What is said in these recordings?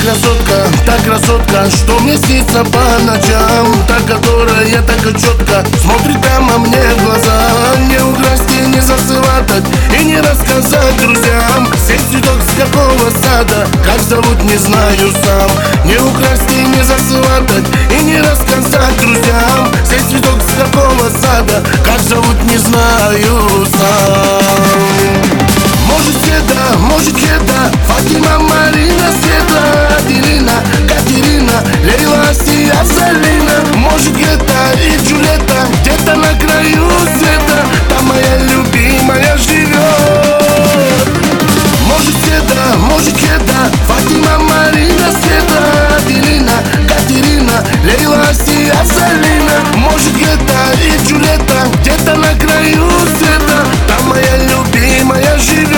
та красотка, что мне снится по ночам. Та, которая так четко смотрит прямо мне в глаза. Не украсть и не засватать, и не рассказать друзьям. Сей цветок с какого сада, как зовут, не знаю сам. Не украсть и не засватать, и не рассказать друзьям. Сей цветок с какого сада, как зовут, не знаю сам. Может Света, может Хеда, Фатима, Марина, Света, Аделина, Катерина, Лейла, Асия, Залина. Может Гета и Джульетта, где-то на краю света, там моя любимая живет. Может Света, может Хеда, Фатима, Марина, Света, Аделина, Катерина, Лейла, Асия, Залина. Может Гета и Джульетта, где-то на краю света, там моя любимая живет.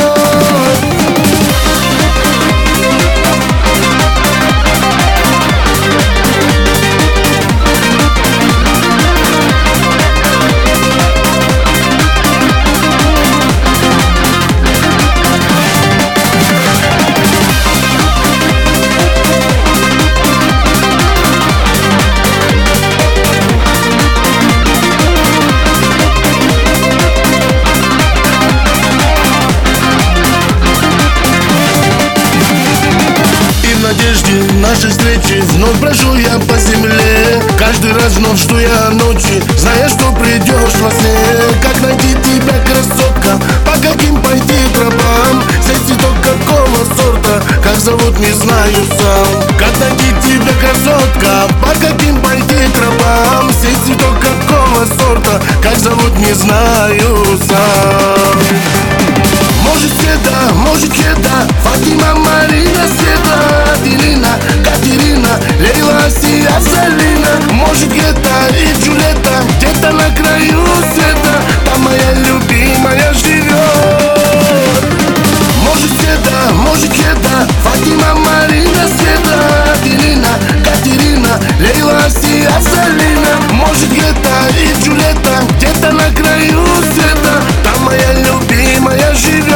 В надежде нашей встречи вновь брожу я по земле. Каждый раз вновь жду я ночи, зная, что придешь во сне. Как найти тебя, красотка, по каким пойти тропам? Сей цветок какого сорта, как зовут, не знаю сам. Как найти тебя, красотка, по каким пойти тропам? Сей цветок какого сорта, как зовут, не знаю сам. Может Света, может Хеда, Фатима, Марина, Света, Аделина, Катерина, Лейла, Асия, Залина. Может Гета и Джульетта, где-то на краю света, там моя любимая живет. Может Света, может Хеда, Фатима, Марина, Света, Аделина, Катерина, Лейла, Асия, Залина. Может Гета и Джульетта, где-то на краю света, там моя любимая живет.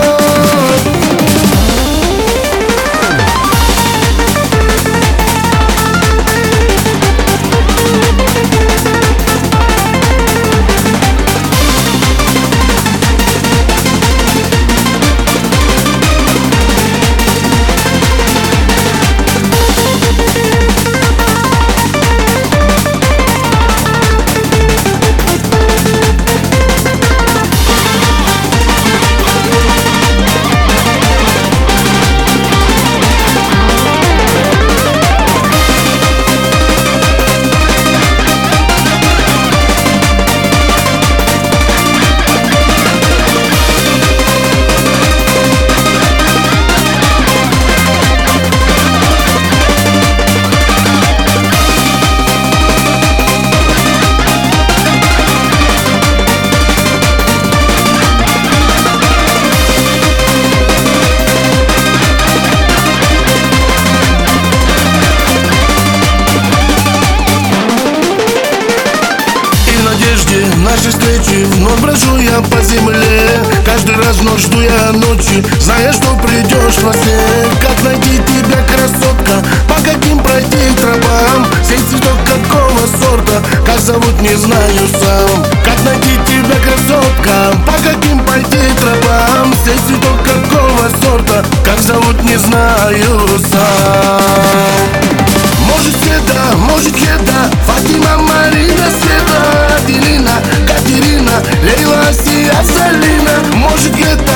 Нашей встречи вновь брожу я по земле. Каждый раз вновь жду я ночи, зная, что придешь во сне. Как найти тебя, красотка, по каким пройти тропам? Сей цветок какого сорта, как зовут, не знаю сам. Как найти тебя, красотка, по каким пойти тропам? Сей цветок какого сорта, как зовут, не знаю сам. Может Света, может Хеда, Фатима, Марина, Света, Аделина, Катерина, Лейла, Асия, Залина. Может Гета